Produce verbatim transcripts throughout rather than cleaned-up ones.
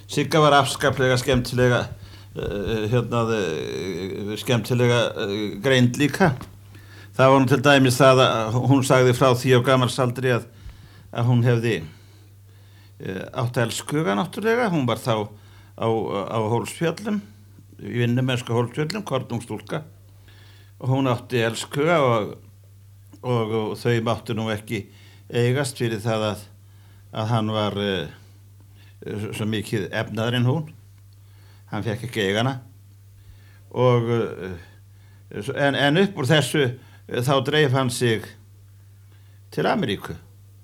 Sigga var afskaplega skemmtilega uh, hérna uh, skemmtilega uh, greind líka. Það var nú til dæmis það að hún sagði frá því á gamalsaldri að, að hún hefði uh, átt elskuga náttúrulega. Hún var þá á, á Hólsfjöllum, í vinnumennsku Hólsfjöllum, kornungstúlka, og hún átti elskuga og, og, og þau máttu nú ekki eigast fyrir það að, að hann var uh, svo mikið efnaður en hún. Hann fekk ekki eigana og uh, en, en upp úr þessu þá dreif hann sig til Ameríku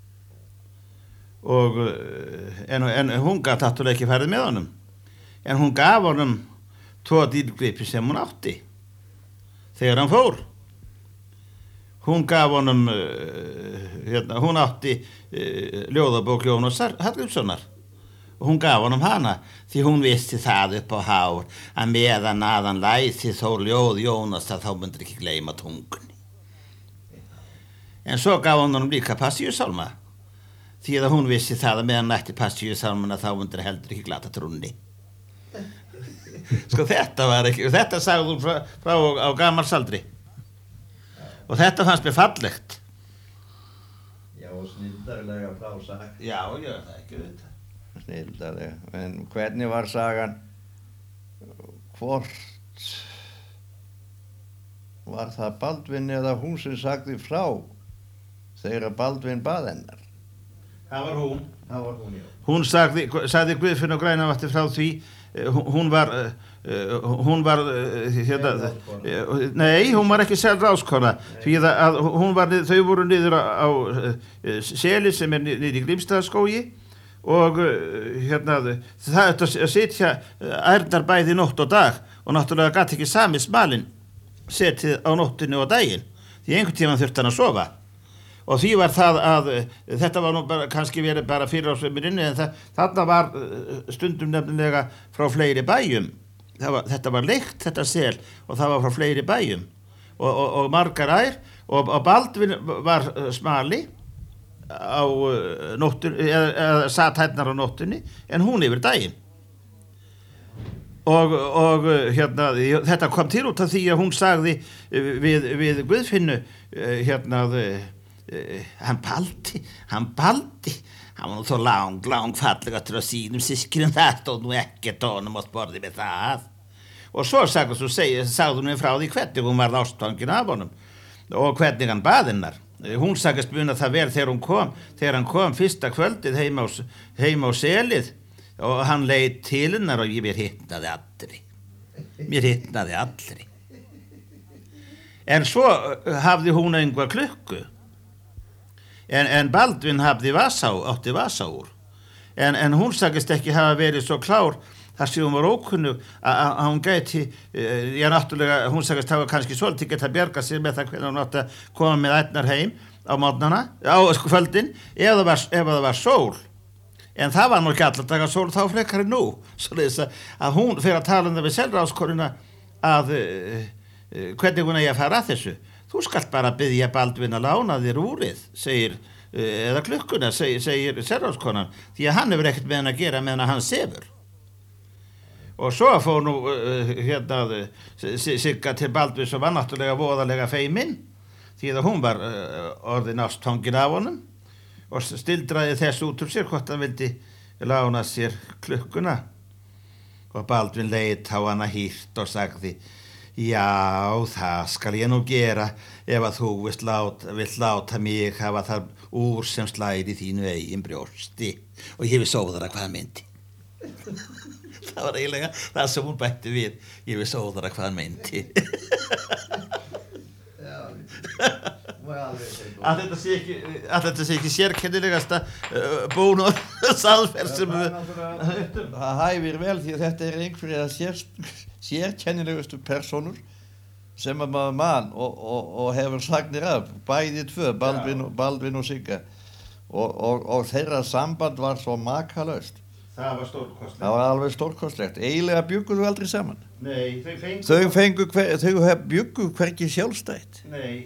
og en, en hún gat náttúrulega ekki farið með honum, en hún gaf honum tvo dýrgripi sem hún átti þegar hann fór. Hún gaf honum hérna, hún átti ljóðabók Jónasar Hallgrímssonar og hún gaf honum hana því hún vissi það upp á hár að meðan að hann læsi þó ljóð Jónasar þá myndir ekki gleyma tungunni. En svo gaf honum líka Passíusálma því að hún vissi það að meðan nætti Passíusálmana þá myndir heldur ekki glata trúnni. Sko þetta var ekki, þetta sagði hún frá, frá á gamalsaldri og þetta fannst mér fallegt. Já, og snilldarlega frásag. Já, já, það ekki þetta. Snilldarlega, en hvernig var sagan, hvort var það Baldvin eða hún sem sagði frá þegar Baldvin bað hennar? Það var hún. Það var hún, já. Hún sagði, sagði Guðfinna og Grænavatti frá því, hún var, hún var, hérna, nei, hún var ekki selv ráskona, því að hún var, þau voru niður á, á Seli sem er niður í Grímsstaðaskógi og hérna, það er að sitja ærnar bæði nótt og dag og náttúrulega gat ekki sami smalinn setið á nóttinu og daginn, því einhvern tímann þurfti hann að sofa. Og því var það að, þetta var nú bara, kannski verið bara fyrir ásveimirinni, en það, þarna var stundum nefnilega frá fleiri bæjum. Var, þetta var leikt, þetta sel, og það var frá fleiri bæjum. Og, og, og margar ær, og, og Baldvin var smali á nóttunni, eða, eða satt hænnar á nóttunni, en hún yfir daginn. Og, og hérna, þetta kom til út af því að hún sagði við, við Guðfinnu, hérna, Uh, hann Baldi, hann Baldi, hann var nú svo lang, lang fallega til að sínum sískinum, það stóð nú ekkert honum á sporði með það. Og svo sagði hún, sagði hún frá því hvernig hún var ástfangin af honum og hvernig hann bað hennar. Hún sagðist muna það vel þegar hún kom, þegar hann kom fyrsta kvöldið heima á, heima á Selið og hann leit til hennar og ég mér hitnaði allri. Mér hitnaði allri. En svo hafði hún einhver klukku. En, en Baldvin hafði vasá, átti vasáur. En, en hún sagðist ekki hafa verið svo klár þar sem hún var ókunnug að hún gæti, já náttúrulega, hún sagðist hafa kannski svolítið geta bjargað sér með það hvernig hún átti að koma með ærnar heim á mótnana, á kvöldin, ef það var, ef það var sól. En það var nú ekki allar dagar sól þá frekar en nú. Svo að hún fyrir að tala um það við selráðskonuna að uh, uh, hvernig hún eigi að fara að þessu. Þú skalt bara biðja Baldvin að lána þér úrið, segir, eða klukkuna, segir, segir serráðskonan, því að hann hefur ekkert með hann að gera meðan að hann sefur. Og svo fór nú hérna Sigga til Baldvin sem var náttúrulega voðalega feiminn, því að hún var orðin ástfangin af honum og stildraði þess út úr sér hvort hann vildi lána sér klukkuna. Og Baldvin leit á hana hýrt og sagði, já, það skal ég nú gera ef að þú vilt láta, vilt láta mig hafa það úr sem slæri þínu eigin brjósti og ég vil sóðara hvað myndi. Það var eiginlega það sem hún bætti við, ég vil sóðara hvað myndi. Að þetta sé ekki, að þetta sé ekki sérkennilegasta uh, bún og salferð sem við höfum. Það hæfir vel því að þetta er einhverja sér, sérkennilegustu personur sem að maður mann og, og, og hefur sagnir af, bæði tvö, Baldvin, Baldvin og Sigga og, og, og þeirra samband var svo makalaust. Það var stórkostlegt. Það var alveg stórkostlegt. Eiginlega bjuggu þau aldrei saman. Nei, þau fengu... Þau, fengu hver, þau bjuggu hvergi sjálfstætt. Nei.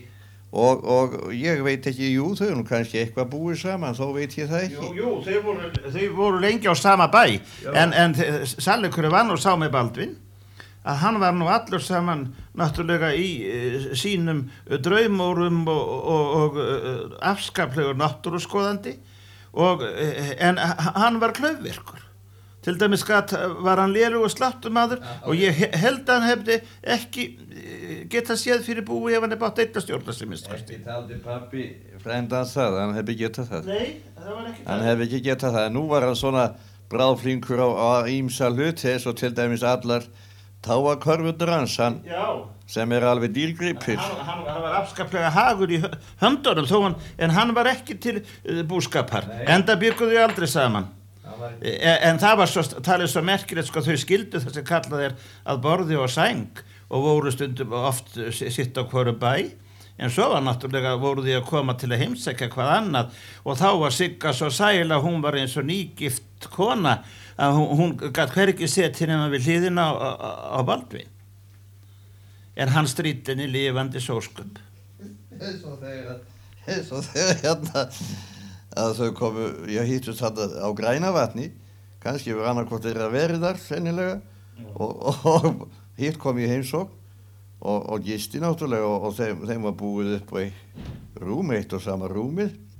og, og ég veit ekki, jú, þau eru kannski eitthvað búið saman, þó veit ég það ekki. Jú, jú, þau voru, þau voru lengi á sama bæ, en, en sannleikurinn var nú sá með Baldvin, að hann var nú allur saman náttúrulega í uh, sínum draumórum og, og, og uh, afskaplegur náttúruskoðandi, og, uh, en hann var klaufvirkur. Til dæmis gat, var hann lélugur sláttumaður og ég held að hann hefði ekki geta séð fyrir búi ef hann hefði bátt einna stjórna sem minnst. Ekki taldi pappi frendans það, hann hefði getað það. Nei, það var ekki það. Hann hefði ekki getað það. Nú var hann svona bráðflinkur á, á ýmsa hluti eins og til dæmis allar táakörfundur hans, hann, sem er alveg dýrgripir. Hann, hann, hann var afskaplega hagur í höndunum, þó hann, en hann var ekki til uh, búskapar, enda bygguðu aldrei saman. En það var svo, talið svo merkilegt, sko, þau skildu það sem kallað er að borði og sæng og voru stundum oft sitt á hvoru bæ, en svo var náttúrulega voru því að koma til að heimsækja hvað annað, og þá var Sigga svo sæl að hún var eins og nýgift kona að hún, hún gat hvergi setið nema við hliðina á, á, á Baldvin, en hann stríddi henni lifandi sóskup. Eins og þegar eins og þegar hérna að þau komu, ég hittust þetta á Grænavatni, kannski var annarkvort þeirra verið þar sennilega, og, og, og hitt kom ég heimsókn og, og gisti náttúrulega, og, og þeim, þeim var búið upp á rúm, eitt og sama rúmið,